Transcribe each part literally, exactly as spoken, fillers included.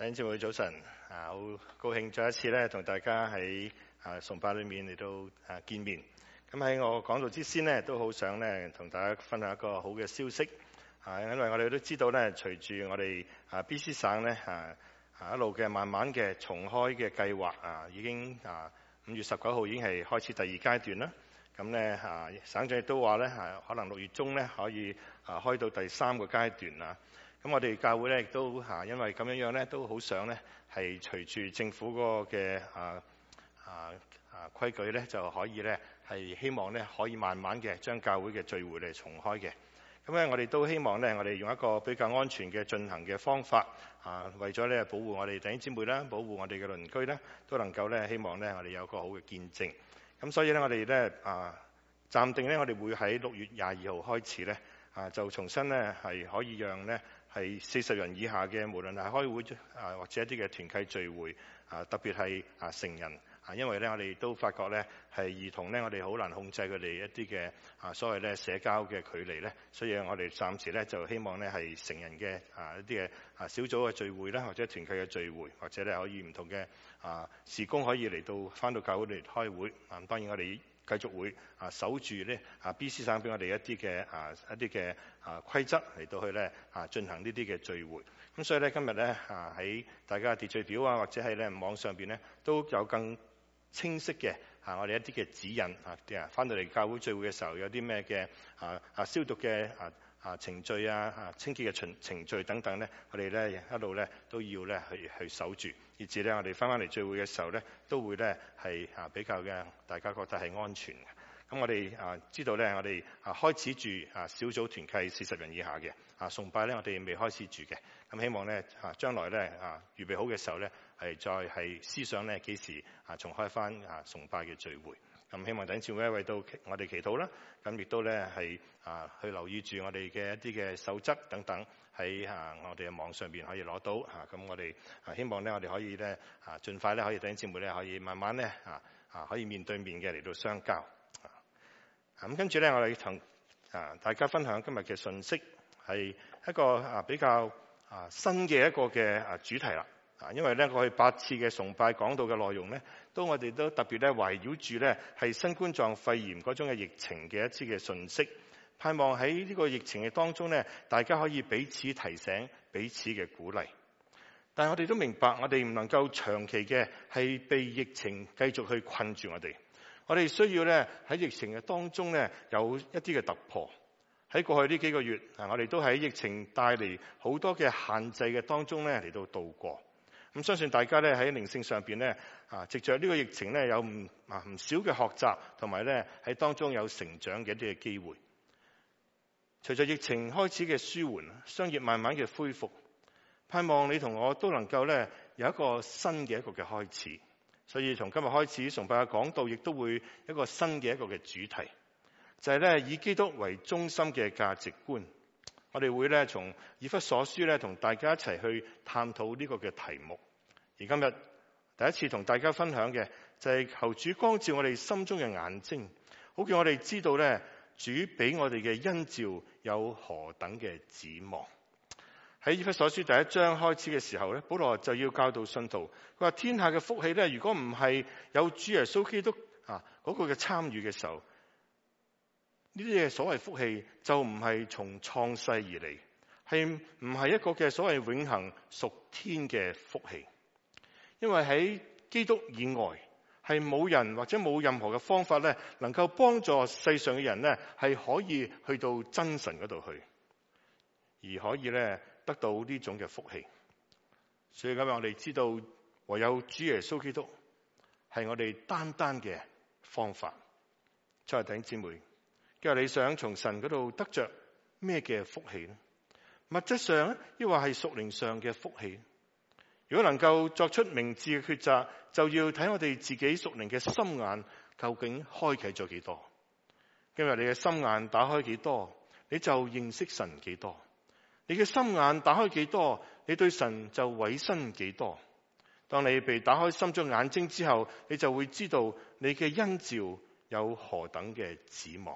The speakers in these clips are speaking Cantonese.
弟兄姊妹早晨，啊好高興再一次咧同大家喺啊崇拜裏面嚟到啊見面。咁喺我講道之先呢，都好想咧同大家分享一個好嘅消息。啊，因為我哋都知道咧，隨住我哋啊 B C 省咧啊啊一路嘅慢慢嘅重開嘅計劃啊，已經啊五月十九號已經係開始第二階段啦。咁咧啊省長亦都話咧啊，可能六月中咧可以啊開到第三個階段啊。咁我哋教會咧亦都嚇，因為咁樣樣咧，都好想咧係隨住政府嗰個嘅啊啊啊規矩咧，就可以咧係希望咧可以慢慢嘅將教會嘅聚會嚟重開嘅。咁咧我哋都希望咧，我哋用一個比較安全嘅進行嘅方法啊，為咗咧保護我哋弟兄姊妹啦，保護我哋嘅鄰居咧，都能夠咧希望咧我哋有個好嘅見證。咁所以咧我哋咧啊暫定咧我哋會喺六月廿二號開始咧啊就重新咧係可以讓咧。係四十人以下嘅，無論係開會啊，或者一啲嘅團契聚會啊，特別係啊成人啊，因為咧我哋都發覺咧係兒童咧，我哋好難控制佢哋一啲嘅啊所謂咧社交嘅距離咧，所以我哋暫時咧就希望咧係成人嘅啊一啲嘅啊小組嘅聚會啦，或者團契嘅聚會，或者咧可以唔同嘅啊事工可以嚟到返到教會嚟開會啊。當然我哋繼續會啊守住咧啊 B C 省俾我哋一啲嘅啊一啲嘅啊規則嚟到去咧啊進行呢啲嘅聚會。咁所以咧今日咧啊喺大家嘅秩序表啊，或者係咧網上邊咧都有更清晰嘅啊我哋一啲嘅指引啊啲啊翻到嚟教會聚會嘅時候有啲咩嘅啊啊消毒嘅啊啊程序啊啊清潔嘅程程序等等咧，我哋咧一路咧都要咧去去守住。以至咧，我哋翻返嚟聚會嘅時候咧，都會咧係啊比較嘅，大家覺得係安全嘅。咁我哋啊知道咧，我哋啊開始住啊小組團契四十人以下嘅啊崇拜咧，我哋未開始住嘅。咁希望咧啊將來咧啊預備好嘅時候咧，係再係思想咧幾時啊重開翻啊崇拜嘅聚會。咁希望弟兄姊妹為到我哋祈禱啦。咁亦都咧係啊去留意住我哋嘅一啲嘅守則等等。喺啊，我哋嘅網上邊可以攞到啊，咁我哋啊希望咧，我哋可以咧啊，盡快咧可以弟兄姊妹咧可以慢慢咧啊啊可以面對面嘅嚟到相交啊。咁跟住咧，我哋同啊大家分享今日嘅信息，係一個啊比較啊新嘅一個嘅啊主題啦。啊，因為咧過去八次嘅崇拜講到嘅內容咧，都我哋都特別咧圍繞住咧係新冠狀肺炎嗰種嘅疫情嘅一啲嘅信息。盼望喺呢個疫情嘅當中咧，大家可以彼此提醒、彼此嘅鼓勵。但係我哋都明白，我哋唔能夠長期嘅係被疫情繼續去困住我哋。我哋需要咧喺疫情嘅當中咧有一啲嘅突破。喺過去呢幾個月啊，我哋都喺疫情帶嚟好多嘅限制嘅當中咧嚟到度過。咁相信大家咧喺靈性上邊咧啊，藉着呢個疫情咧有唔啊唔少嘅學習，同埋咧喺當中有成長嘅一啲嘅機會。隨着疫情開始嘅舒緩，商業慢慢嘅恢復，盼望你同我都能夠咧有一個新嘅一個嘅開始。所以從今日開始，崇拜嘅講道亦都會一個新嘅一個嘅主題，就係咧以基督為中心嘅價值觀。我哋會咧從以弗所書咧同大家一齊去探討呢個嘅題目。而今日第一次同大家分享嘅就係求主光照我哋心中嘅眼睛，好叫我哋知道咧。主俾我哋嘅恩召有何等嘅指望？喺以弗所書第一章開始嘅時候咧，保羅就要教導信徒，佢話天下嘅福氣咧，如果唔係有主耶穌基督啊嗰個嘅參與嘅時候，呢啲嘅所謂福氣就唔係從創世而嚟，係唔係一個嘅所謂永恆屬天嘅福氣？因為喺基督以外。係冇人或者冇任何嘅方法咧，能夠幫助世上嘅人咧，係可以去到真神嗰度去，而可以咧得到呢種嘅福氣。所以今日我哋知道，唯有主耶穌基督係我哋單單嘅方法。親愛的弟兄姊妹，今日你想從神嗰度得着咩嘅福氣咧？物質上咧，抑或係屬靈上嘅福氣？如果能夠作出明智嘅抉擇，就要睇我哋自己屬靈嘅心眼究竟開啟咗幾多。今日你嘅心眼打開幾多，你就認識神幾多。你嘅心眼打開幾多，你對神就委身幾多。當你被打開心中眼睛之後，你就會知道你嘅恩召有何等嘅指望。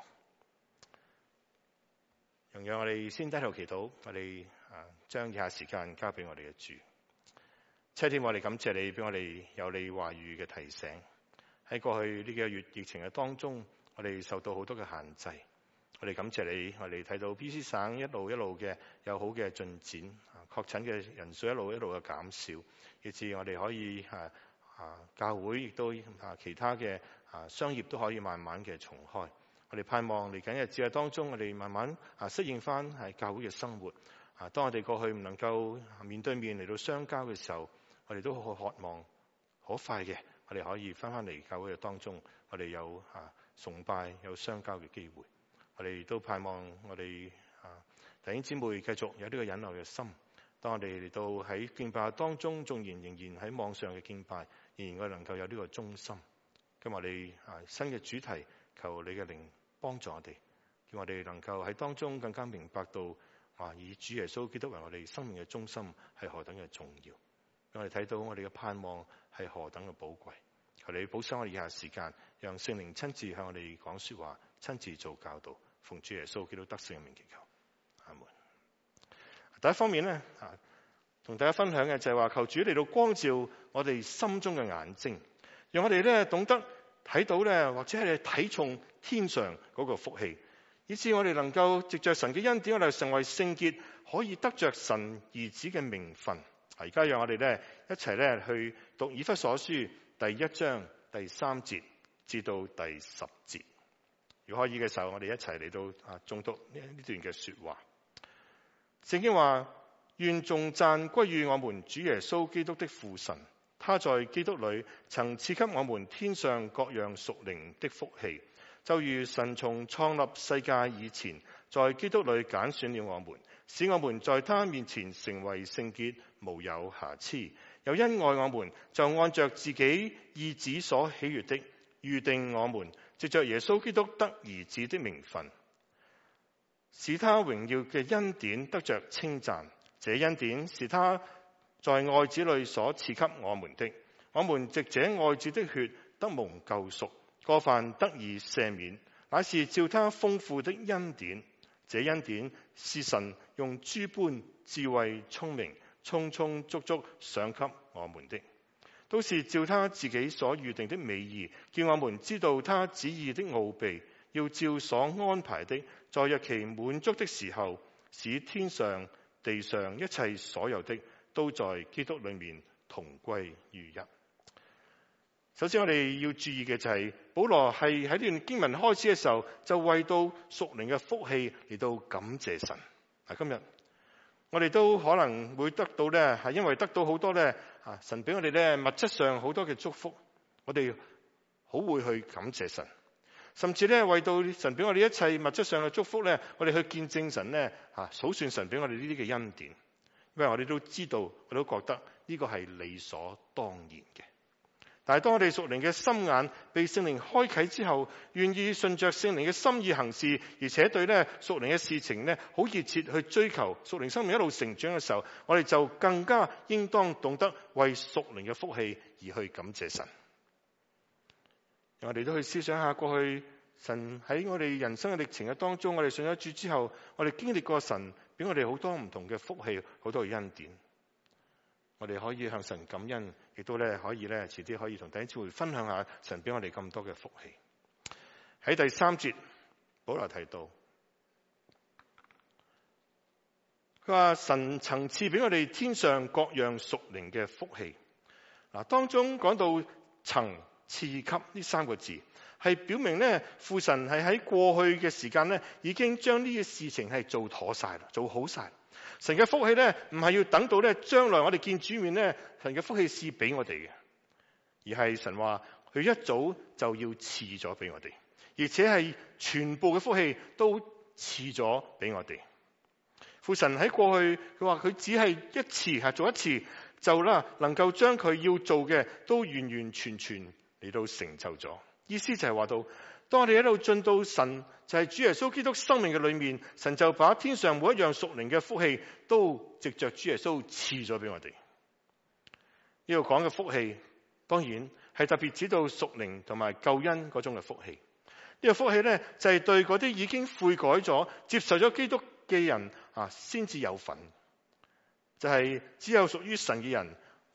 容讓我哋先低頭祈禱，我哋啊將以下時間交俾我哋嘅主。 七天我哋感謝你，俾我哋有你話語嘅提醒。喺過去呢幾個月疫情嘅當中，我哋受到好多嘅限制。我哋感謝你，我哋睇到 B C 省一路一路嘅有好嘅進展，確診嘅人數一路一路嘅減少，以至我哋可以啊啊教會亦都啊其他嘅啊商業都可以慢慢嘅重開。我哋盼望嚟緊嘅日子當中，我哋慢慢啊適應翻係教會嘅生活。啊，當我哋過去唔能夠面對面嚟到相交嘅時候，我哋都好渴望好快嘅，我哋可以翻返嚟教會嘅當中，我哋有啊崇拜有相交嘅機會。我哋都盼望我哋啊弟兄姊妹繼續有呢個忍耐嘅心。當我哋嚟到喺敬拜當中，縱然仍然喺網上嘅敬拜，仍然我哋能夠有呢個忠心。今日我哋啊新嘅主題，求你嘅靈幫助我哋，叫我哋能夠喺當中更加明白到啊以主耶穌基督為我哋生命嘅中心係何等嘅重要。讓我哋睇到我哋嘅盼望係何等嘅寶貴。求你保守我哋以下時間，讓聖靈親自向我哋講說話，親自做教導。奉主耶穌基督得勝嘅名祈求，阿門。第一方面呢，啊，同大家分享嘅就係話，求主嚟到光照我哋心中嘅眼睛，讓我哋咧懂得睇到咧，或者係睇重天上嗰個福氣，以致我哋能夠藉着神嘅恩典，我哋成為聖潔，可以得着神兒子嘅名分。而家讓我哋咧一齊咧去讀以弗所書第一章第三節至到第十節。如果可以嘅時候，我哋一齊嚟到啊誦讀呢呢段嘅說話。聖經話：願頌讚歸於我們主耶穌基督的父神，他在基督裏曾賜給我們天上各樣屬靈的福氣，就如神從創立世界以前，在基督裏揀選了我們，使我們在他面前成為聖潔，無有瑕疵。又因愛我們，就按着自己意旨所喜悅的，預定我們藉着耶穌基督得兒子的名分，使他榮耀嘅恩典得着稱讚。這恩典是他在愛子裏所賜給我們的。我們藉這愛子的血得蒙救贖，過犯得以赦免，乃是照他豐富的恩典。這恩典是神用諸般智慧聰明充充足足賞給我們的，都是照他自己所預定的美意，叫我們知道他旨意的奧秘，要照所安排的，在日期滿足的時候，使天上地上一切所有的都在基督裏面同歸於一。首先我哋要注意嘅就係、是、保羅係喺呢段經文開始嘅時候，就為到屬靈嘅福氣嚟到感謝神。嗱，今日我哋都可能會得到咧，係因為得到好多咧啊神俾我哋咧物質上好多嘅祝福，我哋好會去感謝神，甚至咧為到神俾我哋一切物質上嘅祝福咧，我哋去見證神咧啊數算神俾我哋呢啲嘅恩典，因為我哋都知道，我都覺得呢個係理所當然嘅。但係當我哋屬靈嘅心眼被聖靈開啟之後，願意順着聖靈嘅心意行事，而且對咧屬靈嘅事情咧好熱切去追求，屬靈生命一路成長嘅時候，我哋就更加應當懂得為屬靈嘅福氣而去感謝神。我哋都去思想下過去神喺我哋人生嘅歷程嘅當中，我哋信咗主之後，我哋經歷過神俾我哋好多唔同嘅福氣，好多嘅恩典。我哋可以向神感恩，亦都咧可以咧遲啲可以同弟兄姊妹分享下神俾我哋咁多嘅福氣。喺第三節，保羅提到，佢話神曾賜俾我哋天上各樣屬靈嘅福氣。嗱，當中講到曾賜給呢三個字，係表明咧父神係喺過去嘅時間咧已經將呢啲事情係做妥晒啦，做好晒。神嘅福氣咧，唔係要等到咧將來我哋見主面咧，神嘅福氣賜俾我哋嘅，而係神話佢一早就要賜咗俾我哋，而且係全部嘅福氣都賜咗俾我哋。父神喺過去，佢話佢只係一次係做一次，就啦能夠將佢要做嘅都完完全全嚟到成就咗。意思就係話到，當我哋喺度進到神就係主耶穌基督生命嘅裏面，神就把天上每一樣屬靈嘅福氣都藉着主耶穌賜咗俾我哋。呢度講嘅福氣，當然係特別指到屬靈同埋救恩嗰種嘅福氣。呢個福氣咧就係對嗰啲已經悔改咗、接受咗基督嘅人啊，先至有份。就係只有屬於神嘅人，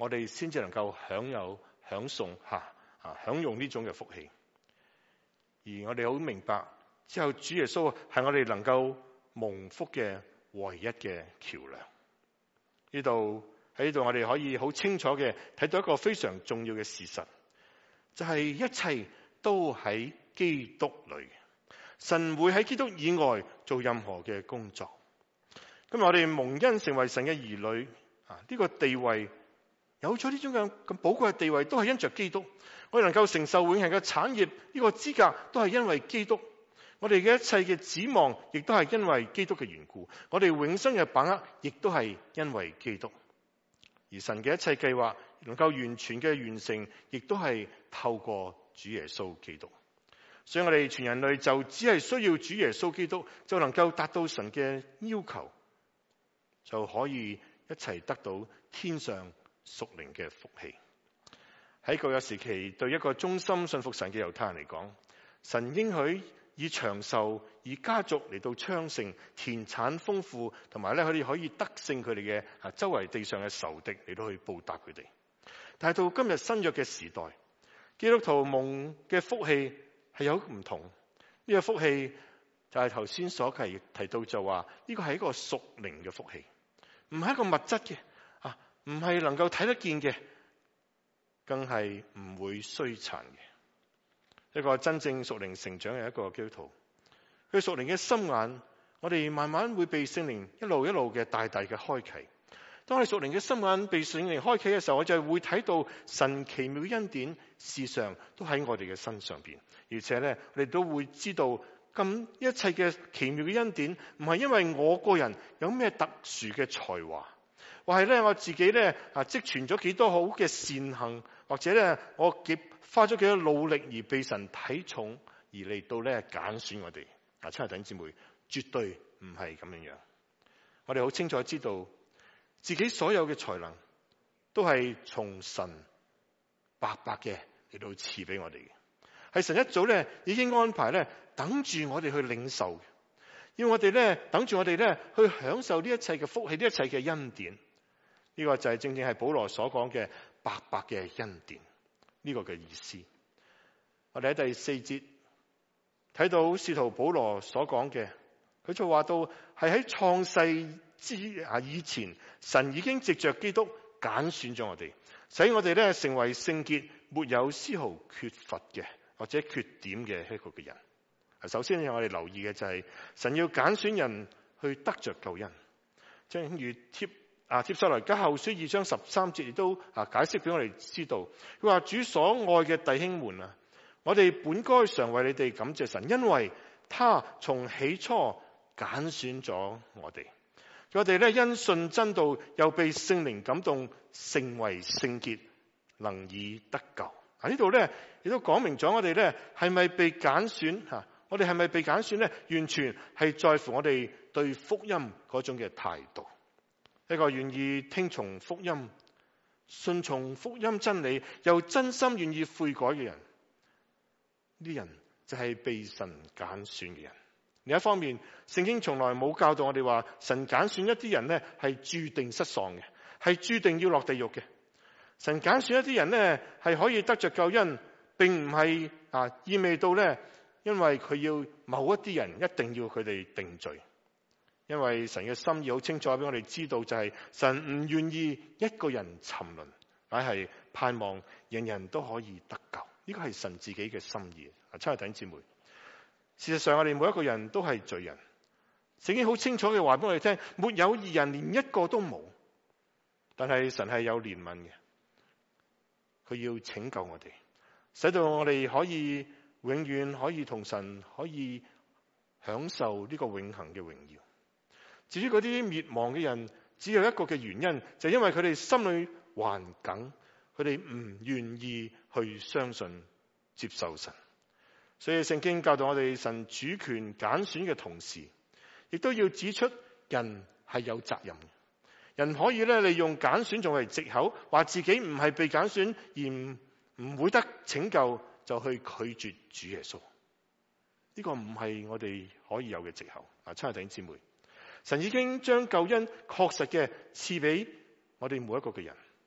我哋先至能夠享有享送吓啊享用呢種嘅福氣。而我哋好明白，之後主耶穌係我哋能夠蒙福嘅唯一嘅橋樑。呢度喺呢度我哋可以好清楚嘅睇到一個非常重要嘅事實，就係一切都喺基督裏。神會喺基督以外做任何嘅工作。今日我哋蒙恩成為神嘅兒女啊，呢個地位有咗呢種咁咁寶貴嘅地位，都係因着基督。我哋能夠承受永恆嘅產業，呢個資格都係因為基督。我哋嘅一切嘅指望，亦都係因為基督嘅緣故。我哋永生嘅把握，亦都係因為基督。而神嘅一切計劃能夠完全嘅完成，亦都係透過主耶穌基督。所以我哋全人類就只係需要主耶穌基督，就能夠達到神嘅要求，就可以一齊得到天上屬靈嘅福氣。喺舊約時期，對一個忠心信服神嘅猶太人嚟講，神應許以長壽、以家族嚟到昌盛、田產豐富，同埋咧佢哋可以得勝佢哋嘅啊周圍地上嘅仇敵嚟到去報答佢哋。但係到今日新約嘅時代，基督徒蒙嘅福氣係有唔同。呢個福氣就係頭先所提提到就話呢個係一個屬靈嘅福氣，唔係一個物質嘅啊，唔係能夠睇得見嘅，更係唔會衰殘嘅。一個真正屬靈成長嘅一個基督徒，佢屬靈嘅心眼，我哋慢慢會被聖靈一路一路嘅大大嘅開啟。當我哋屬靈嘅心眼被聖靈開啟嘅時候，我就會睇到神奇妙恩典事上都喺我哋嘅身上邊，而且咧我哋都會知道咁一切嘅奇妙嘅恩典，唔係因為我個人有咩特殊嘅才華，或係咧我自己咧啊積存咗幾多好嘅善行，或者咧我幾花咗幾多努力而被神睇重，而嚟到咧揀選我哋。啊，親愛弟兄姊妹，絕對唔係咁樣樣。我哋好清楚知道自己所有嘅才能都係從神白白嘅嚟到賜俾我哋嘅，係神一早咧已經安排咧等住我哋去領受嘅，要我哋咧等住我哋咧去享受呢一切嘅福氣，呢一切嘅恩典。呢個就係正正係保羅所講嘅白白嘅恩典，呢個嘅意思。我哋喺第四節睇到使徒保羅所講嘅，佢就話到係喺創世之啊以前，神已經藉着基督揀選咗我哋，使我哋咧成為聖潔，沒有絲毫缺乏嘅或者缺點嘅一個嘅人。首先我哋留意嘅就係神要揀選人去得着救恩，正如帖啊帖撒羅尼迦後書二章十三節亦都啊解釋俾我哋知道，佢話主所愛嘅弟兄們啊，我哋本該常為你哋感謝神，因為他從起初揀選咗我哋。我哋咧因信真道，又被聖靈感動，成為聖潔，能以得救。喺呢度咧，亦都講明咗我哋咧係咪被揀選吓？我哋係咪被揀選咧？完全係在乎我哋對福音嗰種嘅態度。一個願意聽從福音、順從福音真理，又真心願意悔改嘅人，呢啲人就係被神揀選嘅人。另一方面，聖經從來冇教導我哋話神揀選一啲人呢係注定失喪嘅，係注定要落地獄嘅。神揀選一啲人呢係可以得着救恩，並唔係啊意味到呢，因為佢要某一啲人一定要佢哋定罪。因為神嘅心意好清楚俾我哋知道，就係神唔願意一個人沉淪，乃係盼望人人都可以得救。呢個係神自己嘅心意。啊，親愛弟兄姊妹，事實上我哋每一個人都係罪人，聖經好清楚嘅話俾我哋聽，沒有義人，連一個都冇。但係神係有憐憫嘅，佢要拯救我哋，使到我哋可以永遠可以同神可以享受呢個永恆嘅榮耀。至於嗰啲滅亡嘅人，只有一個嘅原因，就係因為佢哋心裏頑梗，佢哋唔願意去相信接受神。所以聖經教導我哋，神主權揀選嘅同時，亦都要指出人係有責任嘅。人可以咧利用揀選作為藉口，話自己唔係被揀選而唔唔會得拯救，就去拒絕主耶穌。呢個唔係我哋可以有嘅藉口。啊，親愛弟兄姊妹，神已經將救恩確實嘅賜俾我哋每一個嘅人，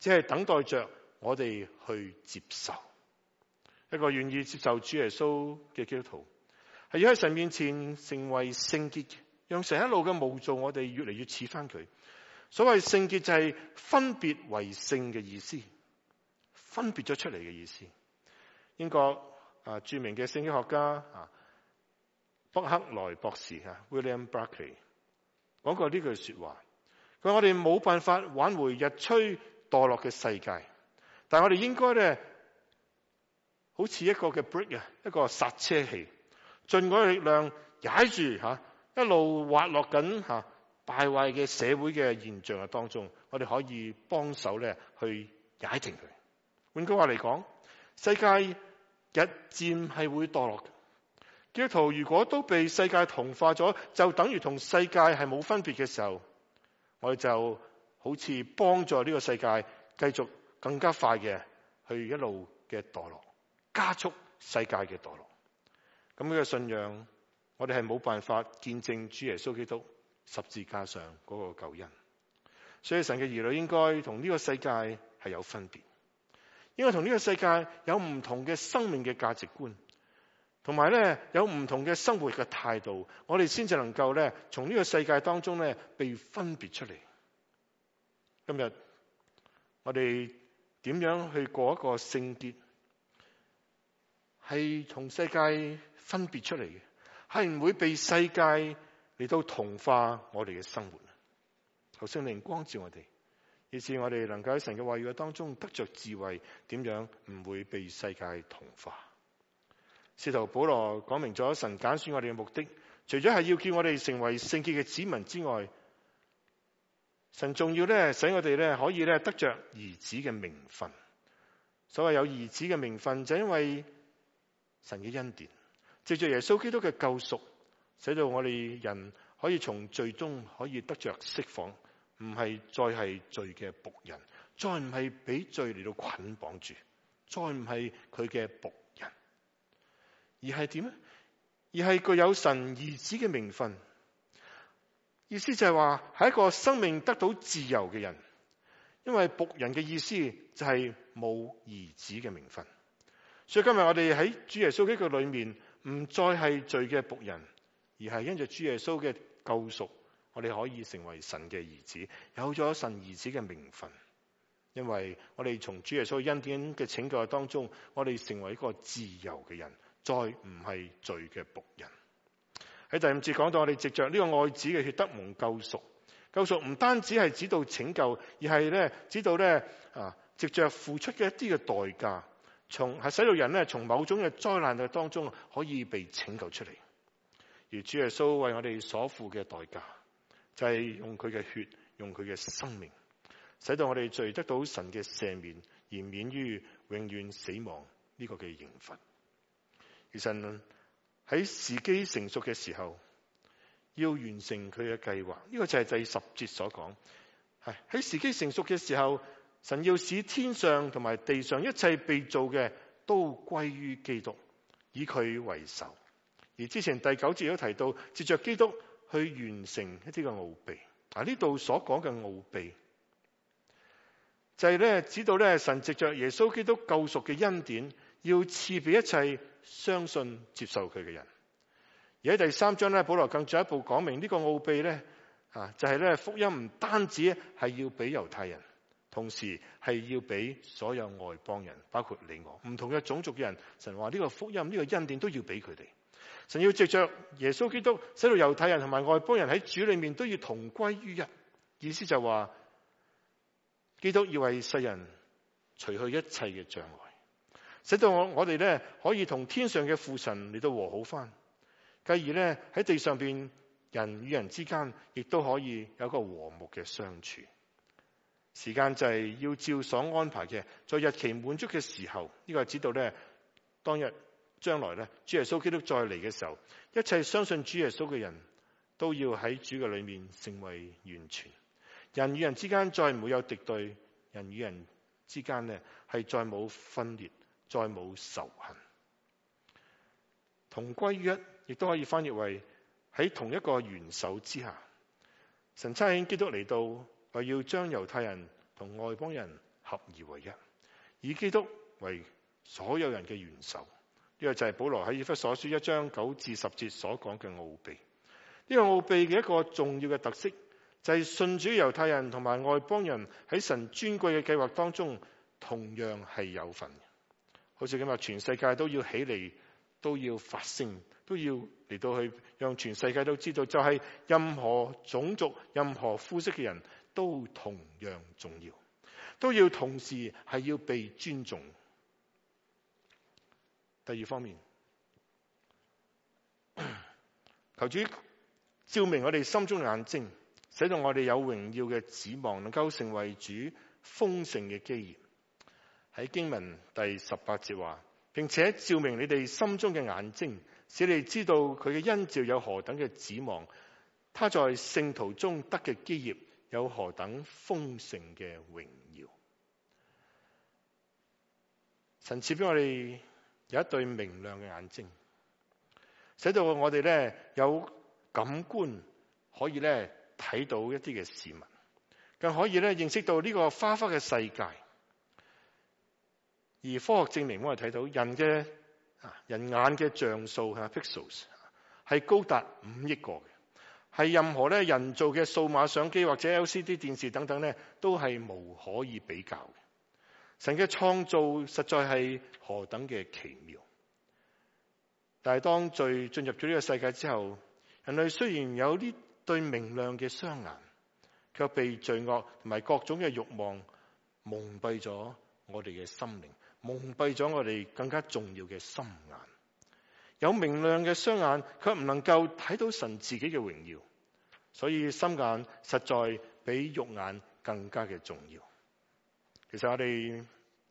只係等待着我哋去接受。一個願意接受主耶穌嘅基督徒，係要喺神面前成為聖潔，讓神一路嘅模造我哋越嚟越似翻佢。所謂聖潔就係分別為聖嘅意思，分別咗出嚟嘅意思。英國啊著名嘅聖經學家啊北克萊博士啊 William Barclay 講過呢句說話，佢話我哋冇辦法挽回日趨墮落嘅世界，但係我哋應該咧好似一個嘅 brake 啊，一個剎車器，盡我嘅力量踩住吓，一路滑落緊吓敗壞嘅社會嘅現象嘅當中，我哋可以幫手咧去踩停佢。換句話嚟講，世界日漸係會墮落嘅。基督徒如果都被世界同化咗，就等於同世界係冇分別嘅時候，我哋就好似幫助呢個世界繼續更加快嘅去一路嘅墮落，加速世界嘅墮落。咁呢個信仰，我哋係冇辦法見證主耶穌基督十字架上嗰個救恩。所以神嘅兒女應該同呢個世界係有分別，應該同呢個世界有唔同嘅生命嘅價值觀，同埋咧有唔同嘅生活嘅態度，我哋先至能夠咧從呢個世界當中咧被分別出嚟。今日我哋點樣去過一個聖潔，係同世界分別出嚟嘅，係唔會被世界嚟到同化我哋嘅生活。求聖靈光照我哋，以致我哋能夠喺神嘅話語當中得着智慧，點樣唔會被世界同化。使徒保羅講明咗神揀選我哋嘅目的，除咗係要叫我哋成為聖潔嘅子民之外，神仲要咧使我哋咧可以咧得着兒子嘅名分。所謂有兒子嘅名分，就因為神嘅恩典，藉着耶穌基督嘅救贖，使到我哋人可以從罪中可以得着釋放，唔係再係罪嘅僕人，再唔係俾罪嚟到捆綁住，再唔係佢嘅僕人，而係點咧？而係具有神兒子嘅名分。意思就係話係一個生命得到自由嘅人，因為僕人嘅意思就係冇兒子嘅名分。所以今日我哋喺主耶穌基督裏面，唔再係罪嘅僕人，而係因着主耶穌嘅救贖，我哋可以成為神嘅兒子，有咗神兒子嘅名分。因為我哋從主耶穌恩典嘅拯救當中，我哋成為一個自由嘅人，再唔係罪嘅僕人。喺第五節講到，我哋藉着呢個愛子嘅血得蒙救贖。救贖唔單止係指到拯救，而係咧指到咧啊，藉着付出嘅一啲嘅代價，從係使到人咧從某種嘅災難嘅當中可以被拯救出嚟。而主耶穌為我哋所付嘅代價，就係、是、用佢嘅血，用佢嘅生命，使到我哋罪得到神嘅赦免，而免於永遠死亡呢個嘅刑罰。而神喺時機成熟嘅時候，要完成佢嘅計劃。呢、這個就係第十節所講，係喺時機成熟嘅時候，神要使天上同埋地上一切被造嘅都歸於基督，以佢為首。而之前第九節都提到，藉着基督去完成一啲嘅奧秘。啊，呢度所講嘅奧秘，就係咧指到咧神藉着耶穌基督救贖嘅恩典，要賜俾一切相信接受佢嘅人。而喺第三章咧，保羅更進一步講明呢個奧秘咧，啊就係咧福音唔單止係要俾猶太人，同時係要俾所有外邦人，包括你我，唔同嘅種族嘅人。神話呢個福音呢個恩典都要俾佢哋。神要藉着耶穌基督，使到猶太人同埋外邦人喺主裏面都要同歸於一。意思就話，基督要為世人除去一切嘅障礙，使到我我哋咧可以同天上嘅父神嚟到和好翻。繼而咧喺地上邊人與人之間，亦都可以有一個和睦嘅相處。時間就係要照所安排嘅，在日期滿足嘅時候，呢個係指到咧當日將來咧主耶穌基督再嚟嘅時候，一切相信主耶穌嘅人都要喺主嘅裏面成為完全。人與人之間再唔會有敵對，人與人之間咧係再冇分裂，再冇仇恨，同歸於一，亦都可以翻譯為喺同一個元首之下。神差遣基督嚟到，為要將猶太人同外邦人合而為一，以基督為所有人嘅元首。呢個就係保羅喺以弗所書一章九至十節所講嘅奧秘。呢個奧秘嘅一個重要嘅特色就係信主猶太人同埋外邦人喺神尊貴嘅計劃當中同樣係有份嘅。好似今日全世界都要起嚟，都要發聲，都要嚟到去讓全世界都知道，就係任何種族、任何膚色嘅人都同樣重要，都要同時係要被尊重。第二方面，求主照明我哋心中嘅眼睛，使到我哋有榮耀嘅指望，能夠成為主豐盛嘅基業。喺經文第十八節話，並且照明你哋心中嘅眼睛，使你哋知道佢嘅恩召有何等嘅指望，他在聖徒中得嘅基業有何等豐盛嘅榮耀。神賜俾我哋有一對明亮嘅眼睛，使到我哋咧有感官可以咧睇到一啲嘅事物，更可以咧認識到呢個花花嘅世界。而科學證明我哋睇到人嘅人眼嘅像素吓 pixels 係高達五億個嘅，係任何咧人造嘅數碼相機或者 L C D 電視等等咧都係無可以比較嘅。神嘅創造實在係何等嘅奇妙。但係當罪進入咗呢個世界之後，人類雖然有呢對明亮嘅雙眼，卻被罪惡同埋各種嘅慾望蒙蔽咗我哋嘅心靈，蒙蔽咗我哋更加重要嘅心眼。有明亮嘅雙眼，卻唔能夠睇到神自己嘅榮耀，所以心眼實在比肉眼更加嘅重要。其實我哋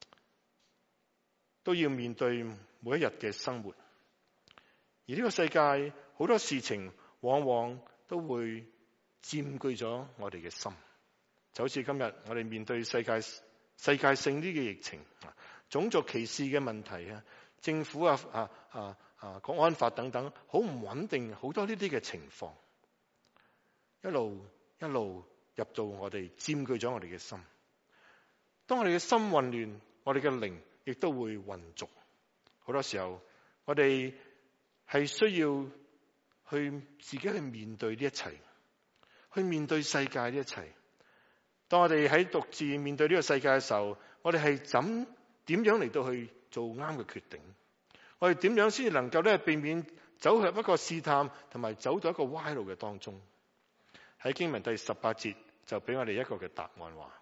都要面對每一日嘅生活，而呢個世界好多事情往往都會佔據咗我哋嘅心，就好似今日我哋面對世界世界性呢嘅疫情、種族歧視嘅問題啊、政府啊啊啊啊國安法等等，好唔穩定，好多呢啲嘅情況，一路一路入到我哋，佔據咗我哋嘅心。當我哋嘅心混亂，我哋嘅靈亦都會混濁。好多時候，我哋係需要去自己去面對呢一切，去面對世界呢一切。當我哋喺獨自面對呢個世界嘅時候，我哋係怎點樣嚟到去做啱嘅決定？我哋點樣先至能夠咧避免走入一個試探，同埋走到一個歪路嘅當中？喺經文第十八節就俾我哋一個嘅答案話。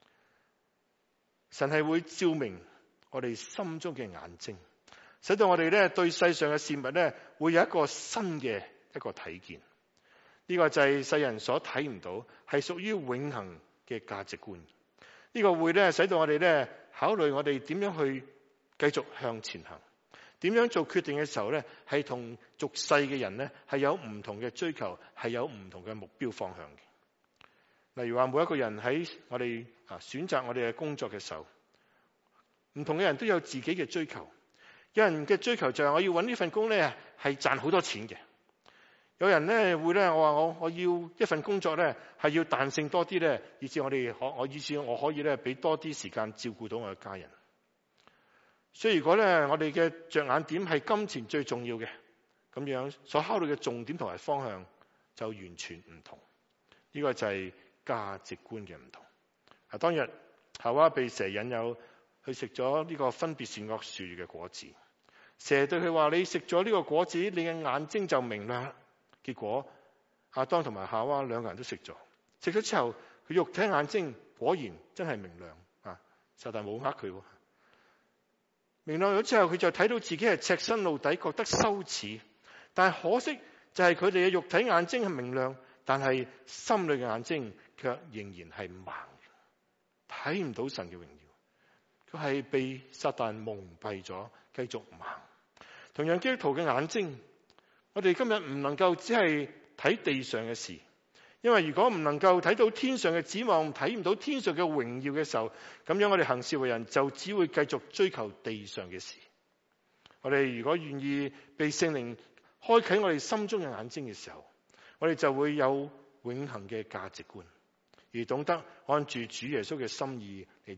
神係會照明我哋心中嘅眼睛，使到我哋咧對世上嘅事物咧會有一個新嘅一個睇見。呢個就係世人所睇唔到，係屬於永恆嘅價值觀。呢個會咧使到我哋咧考慮我哋點樣去繼續向前行，點樣做決定嘅時候咧係同俗世嘅人咧係有唔同嘅追求，係有唔同嘅目標方向嘅。例如話，每一個人喺我哋啊選擇我哋嘅工作嘅時候，唔同嘅人都有自己嘅追求。有人嘅追求就係我要揾呢份工咧係賺好多錢嘅。有人咧會咧我話我我要一份工作咧係要彈性多啲咧，以至我哋可我以至我可以咧俾多啲時間照顧到我嘅家人。所以如果咧我哋嘅着眼點係金錢最重要嘅，咁樣所考慮嘅重點同埋方向就完全唔同。呢個就係價值觀嘅唔同。啊，當日夏娃被蛇引誘去食咗呢個分別善惡樹嘅果子，蛇對佢話：你食咗呢個果子，你嘅眼睛就明亮。結果亞當同埋夏娃兩個人都食咗，食咗之後佢肉體眼睛果然真係明亮啊！撒但冇呃佢，明亮咗之後佢就睇到自己係赤身露體，覺得羞恥。但係可惜就係佢哋嘅肉體眼睛係明亮，但係心裏嘅眼睛卻仍然係盲，睇唔到神嘅榮耀。佢係被撒但蒙蔽咗，繼續盲。同樣基督徒嘅眼睛，我哋今日唔能夠只係睇地上嘅事，因為如果唔能夠睇到天上嘅指望，睇唔到天上嘅榮耀嘅時候，咁樣我哋行事為人就只會繼續追求地上嘅事。我哋如果願意被聖靈開啟我哋心中嘅眼睛嘅時候，我哋就會有永恆嘅價值觀，而懂得按住主耶穌嘅心意嚟到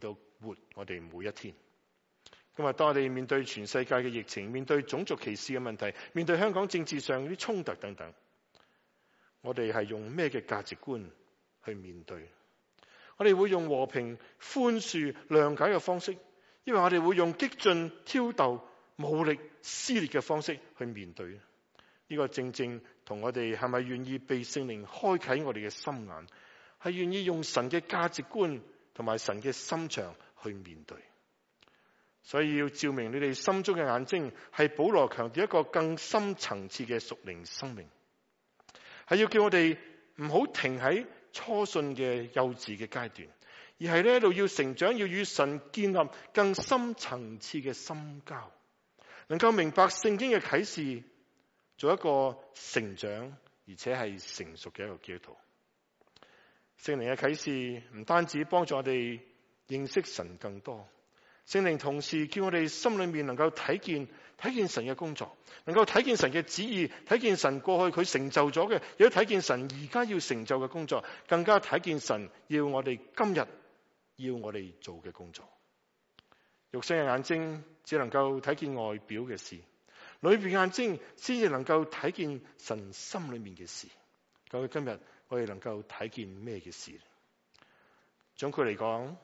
活我哋每一天。今日當我哋面對全世界嘅疫情，面對種族歧視嘅問題，面對香港政治上啲衝突等等，我哋係用咩嘅價值觀去面對？我哋會用和平、寬恕、諒解嘅方式，因為我哋會用激進、挑逗、武力、撕裂嘅方式去面對。呢個正正同我哋係咪願意被聖靈開啟我哋嘅心眼，係願意用神嘅價值觀同埋神嘅心腸去面對。所以要照明你哋心中嘅眼睛，係保羅強調一個更深層次嘅屬靈生命，係要叫我哋唔好停喺初信嘅幼稚嘅階段，而係呢度要成長，要與神建立更深層次嘅深交，能夠明白聖經嘅啟示，做一個成長而且係成熟嘅一個基督徒。聖靈嘅啟示唔單止幫助我哋認識神更多，聖靈同時叫我哋心裏面能夠睇見睇見神嘅工作，能夠睇見神嘅旨意，睇見神過去佢成就咗嘅，亦都睇見神而家要成就嘅工作，更加睇見神要我哋今日要我哋做嘅工作。肉身嘅眼睛只能夠睇見外表嘅事，裏邊眼睛先至能夠睇見神心裏面嘅事。究竟今日我哋能夠睇見咩嘅事？總括嚟講，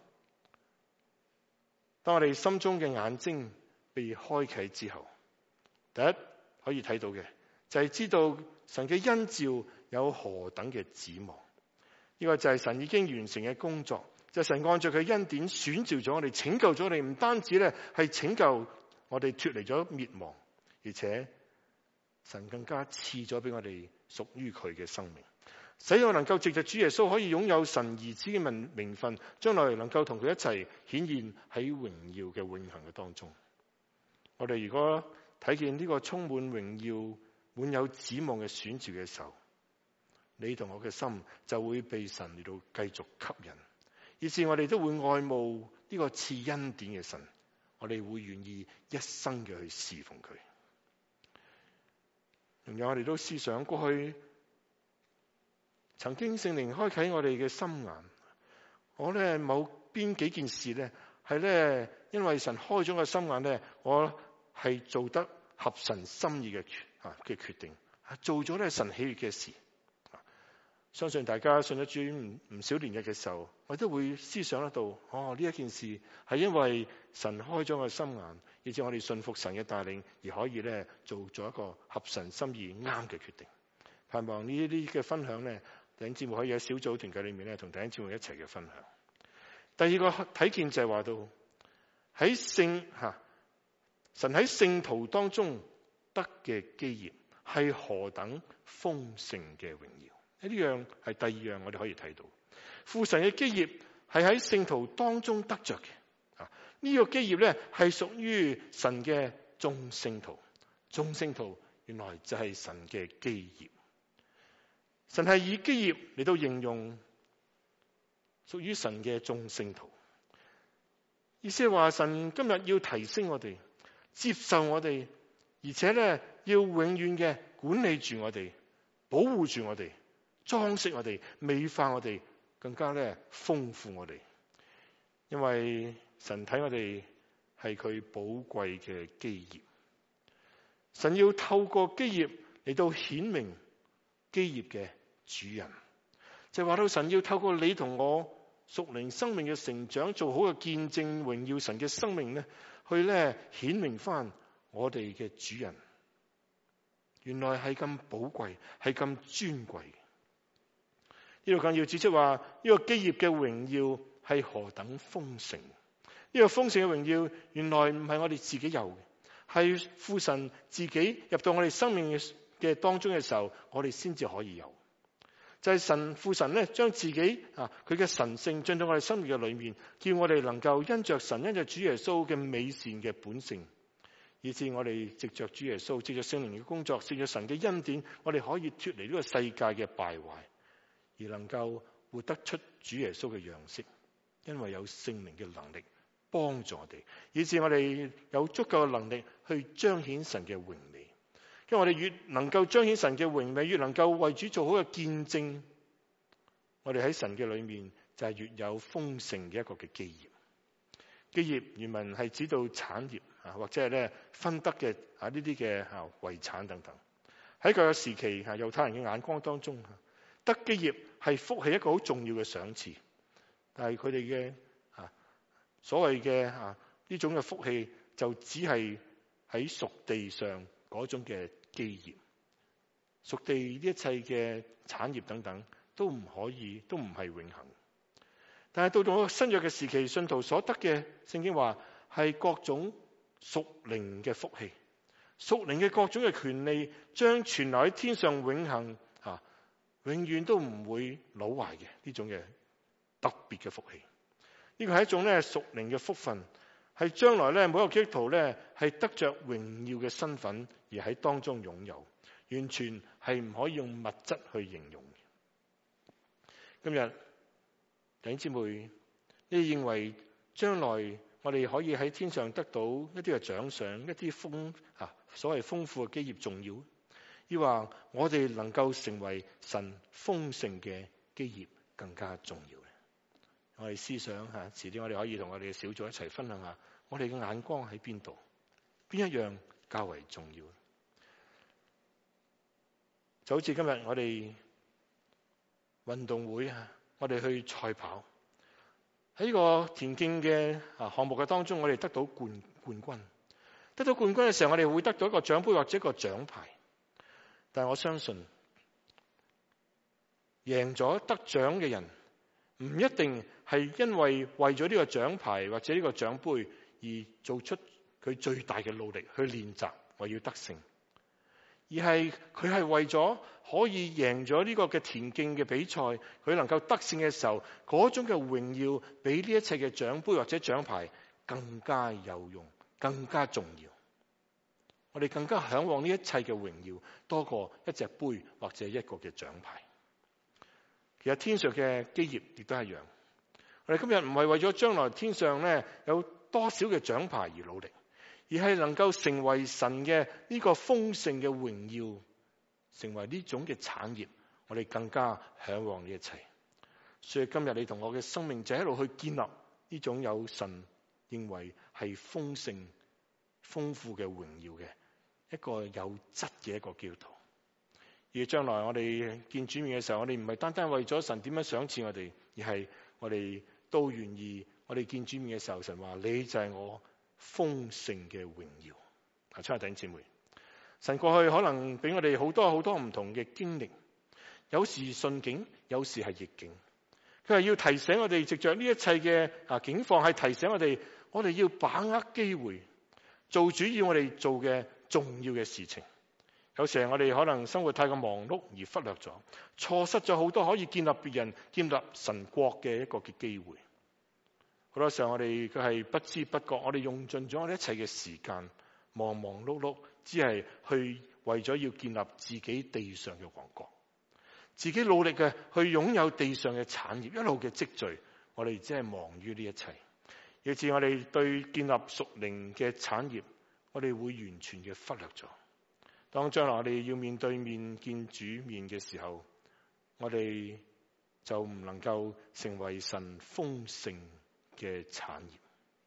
當我哋心中嘅眼睛被開啟之後，第一可以睇到嘅就係知道神嘅恩召有何等嘅指望。呢個就係神已經完成嘅工作，就係神按照佢恩典選召咗我哋，拯救咗我哋，唔單止咧係拯救我哋脫離咗滅亡，而且神更加賜咗俾我哋屬於佢嘅生命，使我能夠藉着主耶穌可以擁有神兒子嘅名名分，將來能夠同佢一齊顯現喺榮耀嘅永恆嘅當中。我哋如果睇見呢個充滿榮耀、滿有指望嘅選召嘅時候，你同我嘅心就會被神嚟到繼續吸引，以致我哋都會愛慕呢個賜恩典嘅神，我哋會願意一生嘅去侍奉佢。同樣我哋都思想過去曾經聖靈開啟我哋嘅心眼，我咧某邊幾件事咧係咧因為神開咗個心眼咧，我係做得合神心意嘅啊嘅決定，做咗咧神喜悅嘅事。相信大家信咗主唔唔少年日嘅時候，我都會思想得到，哦，呢一件事係因為神開咗個心眼，以致我哋信服神嘅帶領，而可以咧做咗一個合神心意啱嘅決定。盼望呢啲嘅分享咧，弟兄姊妹可以喺小組團契裏面咧，同弟兄姊妹一齊嘅分享。第二個睇見就係話到喺聖吓神喺聖徒當中得嘅基業係何等豐盛嘅榮耀。呢樣係第二樣我哋可以睇到，父神嘅基業係喺聖徒當中得着嘅。啊，呢個基業咧係屬於神嘅眾聖徒，眾聖徒原來就係神嘅基業。神係以基業嚟到形容屬於神嘅眾聖徒，意思係話神今日要提升我哋，接受我哋，而且咧要永遠嘅管理住我哋，保護住我哋，裝飾我哋，美化我哋，更加咧豐富我哋。因為神睇我哋係佢寶貴嘅基業，神要透過基業嚟到顯明基業嘅主人，就係話到神要透過你同我屬靈生命嘅成長，做好嘅見證，榮耀神嘅生命咧，去咧顯明翻我哋嘅主人，原來係咁寶貴，係咁尊貴。呢度更要指出話，呢個基業嘅榮耀係何等豐盛。呢個豐盛嘅榮耀，原來唔係我哋自己有嘅，係父神自己入到我哋生命嘅當中嘅時候，我哋先至可以有。就係神父神咧，將自己啊佢嘅神性進到我哋生命嘅裏面，叫我哋能夠因着神因着主耶穌嘅美善嘅本性，以致我哋藉着主耶穌，藉着聖靈嘅工作，藉着神嘅恩典，我哋可以脫離呢個世界嘅敗壞，而能夠活得出主耶穌嘅樣式，因為有聖靈嘅能力幫助我哋，以致我哋有足夠嘅能力去彰顯神嘅榮美。因為我哋越能夠彰顯神嘅榮美，越能夠為主做好嘅見證，我哋喺神嘅裏面就係越有豐盛嘅一個嘅基業。 基業原文係指到產業啊，或者係咧分得嘅啊呢啲嘅啊遺產等等。喺舊約時期啊，猶太人嘅眼光當中，得基業係福氣一個好重要嘅賞賜，但係佢哋嘅啊所謂嘅啊呢種嘅福氣就只係喺屬地上嗰種嘅基業，屬地呢一切嘅產業等等都唔可以，都唔係永恆。但係到咗新約嘅時期，信徒所得嘅，聖經話係各種屬靈嘅福氣，屬靈嘅各種嘅權利，將存留喺天上永恆啊，永遠都唔會老壞嘅呢種嘅特別嘅福氣。呢個係一種咧屬靈嘅福分，係將來咧每個基督徒咧係得着榮耀嘅身份而喺當中擁有，完全係唔可以用物質去形容嘅。今日弟兄姊妹，你認為將來我哋可以喺天上得到一啲嘅獎賞，一啲豐啊所謂豐富嘅基業重要？抑或我哋能夠成為神豐盛嘅基業更加重要咧？我哋思想下，遲啲我哋可以同我哋嘅小組一齊分享下，我哋嘅眼光喺邊度？邊一樣較為重要？就好似今日我哋運動會啊，我哋去賽跑，喺呢個田徑嘅啊項目嘅當中，我哋得到冠冠軍。得到冠軍嘅時候，我哋會得到一個獎杯或者一個獎牌。但係我相信，贏咗得獎嘅人唔一定係因為為咗呢個獎牌或者呢個獎杯而做出佢最大嘅努力去練習，為要得勝。而係佢係為咗可以贏咗呢個嘅田徑嘅比賽，佢能夠得勝嘅時候，嗰種嘅榮耀比呢一切嘅獎杯或者獎牌更加有用，更加重要。我哋更加向往呢一切嘅榮耀，多過一隻杯或者一個嘅獎牌。其實天上嘅基業亦都係一樣。我哋今日唔係為咗將來天上咧有多少嘅獎牌而努力，而係能夠成為神嘅呢個豐盛嘅榮耀，成為呢種嘅產業，我哋更加向往呢一切。所以今日你同我嘅生命就喺度去建立呢種有神認為係豐盛豐富嘅榮耀嘅一個有質嘅一個基督徒。而將來我哋見主面嘅時候，我哋唔係單單為咗神點樣賞賜我哋，而係我哋都願意，我哋見主面嘅時候，神話你就係我豐盛嘅榮耀。啊，親愛弟兄姊妹，神過去可能俾我哋好多好多唔同嘅經歷，有時順境，有時係逆境。佢係要提醒我哋，藉着呢一切嘅啊境況，係提醒我哋，我哋要把握機會，做主要我哋做嘅重要嘅事情。有時我哋可能生活太過忙碌而忽略咗，錯失咗好多可以建立別人、建立神國嘅一個嘅機會。好多時候我哋佢係不知不覺，我哋用盡咗我哋一切嘅時間，忙忙碌碌，只係去為咗要建立自己地上嘅王國，自己努力嘅去擁有地上嘅產業，一路嘅積聚，我哋只係忙於呢一切，以致我哋對建立屬靈嘅產業，我哋會完全嘅忽略咗。當將來我哋要面對面見主面嘅時候，我哋就唔能夠成為神豐盛嘅產業。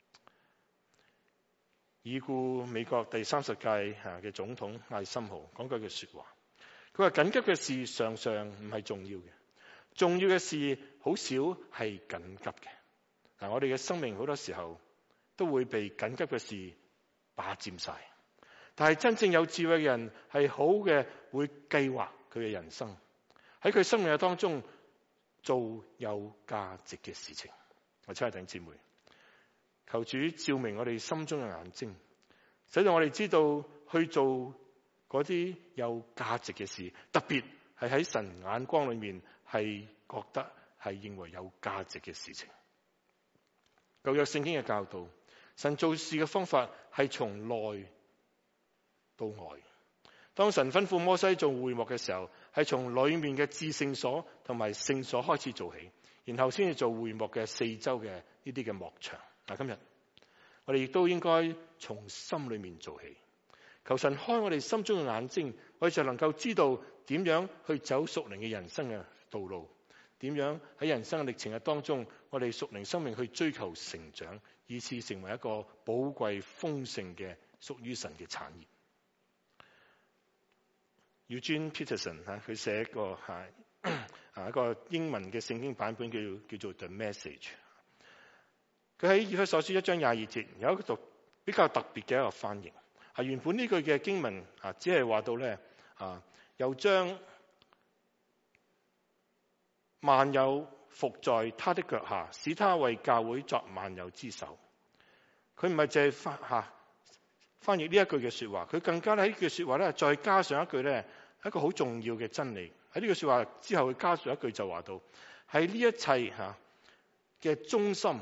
已故美國第三十屆嘅總統艾森豪講過一句說話，佢話緊急嘅事常常唔係重要嘅，重要嘅事好少係緊急嘅。嗱，我哋嘅生命好多時候都會被緊急嘅事霸佔晒。但係真正有智慧嘅人係好嘅，會計劃佢嘅人生，喺佢生命嘅當中做有價值嘅事情。我親愛弟兄姊妹，求主照明我哋心中嘅眼睛，使到我哋知道去做嗰啲有價值嘅事，特別係喺神眼光裏面係覺得係認為有價值嘅事情。舊約聖經嘅教導，神做事嘅方法係從內到外。當神吩咐摩西做會幕嘅時候，係從裏面嘅至聖所同埋聖所開始做起，然後先至做會幕嘅四周嘅呢啲嘅幕牆。嗱，今日我哋亦都應該從心裏面做起，求神開我哋心中嘅眼睛，我哋就能夠知道點樣去走屬靈嘅人生嘅道路， 點樣喺人生嘅歷程嘅當中，我哋屬靈生命去追求成長，以致成為一個寶貴豐盛嘅屬於神嘅產業。Eugene Peterson 嚇，佢寫一個係啊一個英文嘅聖經版本叫叫做 The Message。佢喺以弗所書一章廿二節有一個讀比較特別嘅一個翻譯。啊，原本呢句嘅經文啊，只係話到咧啊，又將萬有伏在他的腳下，使他為教會作萬有之首。佢唔係淨係翻嚇翻譯呢一句嘅説話，佢更加喺呢句説話咧，再加上一句咧，一個好重要嘅真理。喺呢句説話之後，佢加上一句就話到，喺呢一切嚇嘅中心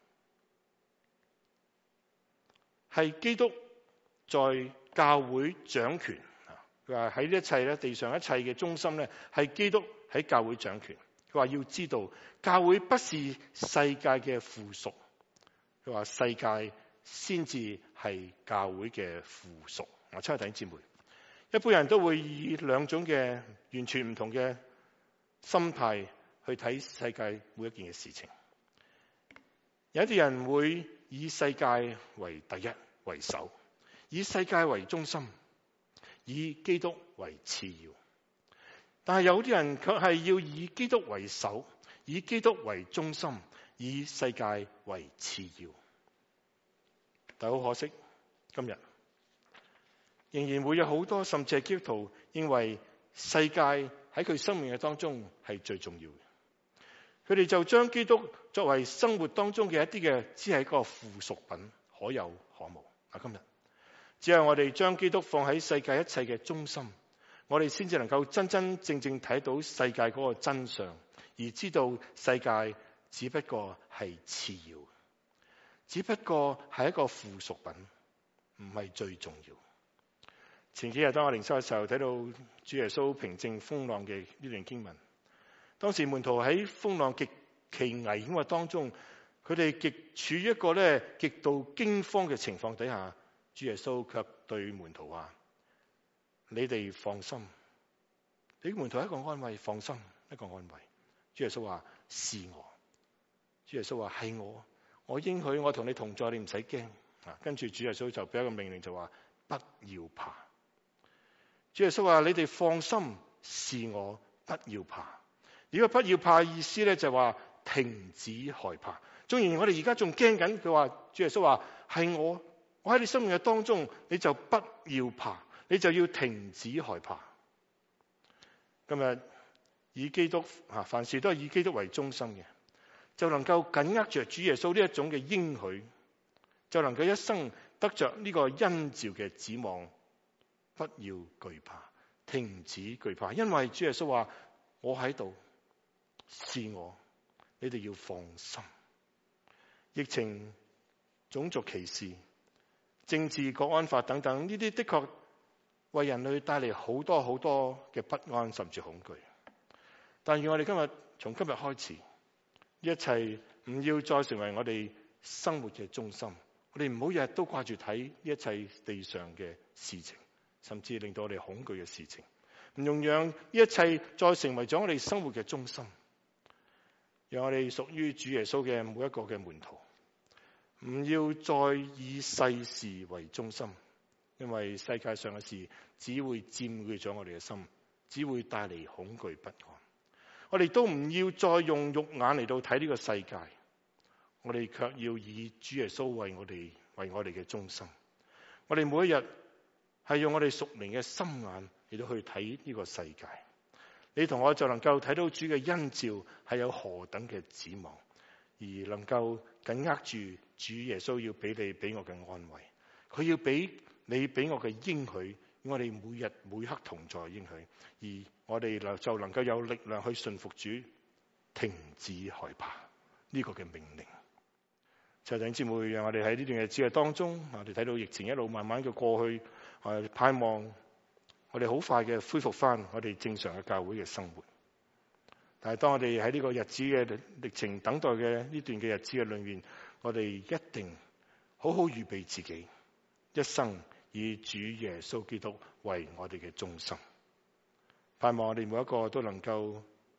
係基督在教會掌權。佢話喺呢一切咧，地上一切嘅中心咧，係基督喺教會掌權。佢話要知道，教會不是世界嘅附屬。佢話世界先至係教會嘅附屬。我親愛弟兄姊妹，一般人都會以兩種嘅完全唔同嘅心態去睇世界每一件嘅事情。有啲人會以世界為第一為首，以世界為中心，以基督為次要。但係有啲人卻係要以基督為首，以基督為中心，以世界為次要。但好可惜，今日仍然會有好多甚至係基督徒認為世界喺佢生命嘅當中係最重要嘅。佢哋就將基督作為生活當中嘅一啲嘅，只係一個附屬品，可有可無。啊，今日只有我哋將基督放喺世界一切嘅中心，我哋先至能夠真真正正睇到世界嗰個真相，而知道世界只不過係次要，只不過係一個附屬品，唔係最重要。前幾日當我靈修嘅時候，睇到主耶穌平靜風浪嘅呢段經文。當時門徒喺風浪極其危險嘅當中，佢哋極處於一個咧極度驚慌嘅情況底下，主耶穌卻對門徒話：你哋放心。俾門徒一個安慰，放心一個安慰。主耶穌話：是我。主耶穌話：係我，我應許我同你同在，你唔使驚。啊，跟住主耶穌就俾一個命令，就話：不要怕。主耶穌話：你哋放心，是我，不要怕。呢個不要怕意思咧，就係話停止害怕。縱然我哋而家仲驚緊，佢話主耶穌話：係我，我喺你生命嘅當中，你就不要怕，你就要停止害怕。今日以基督啊，凡事都係以基督為中心嘅，就能夠緊握着主耶穌呢一種嘅應許，就能夠一生得着呢個恩召嘅指望。不要懼怕，停止懼怕，因為主耶穌話：我喺度，是我，你哋要放心。疫情、種族歧視、政治國安法等等，呢啲的確為人類帶嚟好多好多嘅不安甚至恐懼。但願我哋今日從今日開始，一切唔要再成為我哋生活嘅中心。我哋唔好日日都掛住睇一切地上嘅事情，甚至令到我哋恐懼嘅事情。唔容讓呢一切再成為咗我哋生活嘅中心。讓我哋屬於主耶穌嘅每一個嘅門徒，唔要再以世事為中心，因為世界上嘅事只會佔據咗我哋嘅心，只會帶嚟恐懼不安。我哋都唔要再用肉眼嚟到睇呢個世界，我哋卻要以主耶穌為我哋為我哋嘅中心。我哋每一日係用我哋屬靈嘅心眼嚟到去睇呢個世界。你同我就能夠睇到主嘅恩召係有何等嘅指望，而能夠緊握住主耶穌要俾你俾我嘅安慰，佢要俾你俾我嘅應許，我哋每日每刻同在應許，而我哋就能夠有力量去順服主，停止害怕呢個嘅命令。弟兄姊妹，讓我哋喺呢段日子嘅當中，我哋睇到疫情一路慢慢嘅過去，我哋盼望我哋好快嘅恢復翻我哋正常嘅教會嘅生活。但係當我哋喺呢個日子嘅歷程等待嘅呢段嘅日子嘅裏面，我哋一定好好預備自己，一生以主耶穌基督為我哋嘅中心。盼望我哋每一個都能夠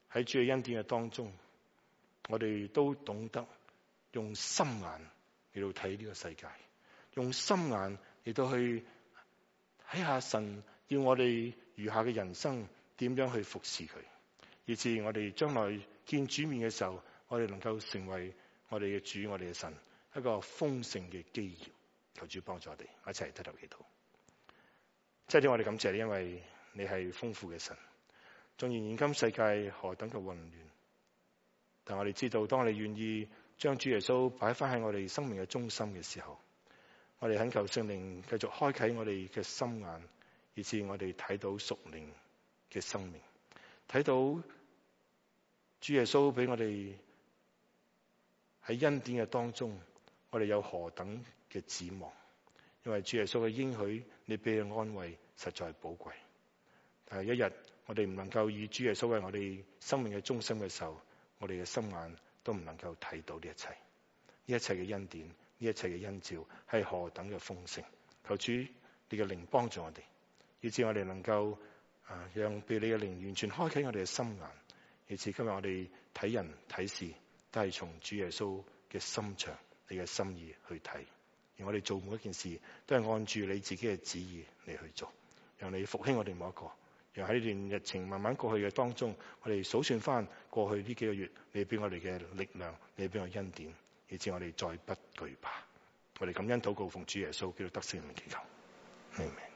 喺主嘅恩典嘅當中，我哋都懂得用心眼嚟到睇呢個世界，用心眼嚟到去睇下神要我哋餘下嘅人生點樣去服侍佢，以致我哋將來見主面嘅時候，我哋能夠成為我哋嘅主，我哋嘅神一個豐盛嘅基業。求主幫助我哋，一齊低頭祈禱。真係我哋感謝你，因為你係豐富嘅神。縱然現今世界何等嘅混亂，但我哋知道，當我哋願意將主耶穌擺翻喺我哋生命嘅中心嘅時候，我哋懇求聖靈繼續開啟我哋嘅心眼，以致我哋睇到屬靈嘅生命，睇到主耶穌俾我哋喺恩典嘅當中，我哋有何等嘅指望。因為主耶穌嘅應許，你俾嘅安慰實在係寶貴。但係一日我哋唔能夠以主耶穌為我哋生命嘅中心嘅時候，我哋嘅心眼都唔能夠睇到呢一切，呢一切嘅恩典，呢一切嘅恩召係何等嘅豐盛。求主你嘅靈幫助我哋，以致我哋能夠啊，讓被你嘅靈完全開啟我哋嘅心眼，以致今日我哋睇人睇事都係從主耶穌嘅心腸、你嘅心意去睇。而我哋做每一件事都係按住你自己嘅旨意嚟去做，讓你復興我哋每一個，讓喺呢段日程慢慢過去嘅當中，我哋數算翻過去呢幾個月你俾我哋嘅力量，你俾我恩典，以致我哋再不懼怕。我哋感恩禱告奉主耶穌基督得勝名祈求，阿們。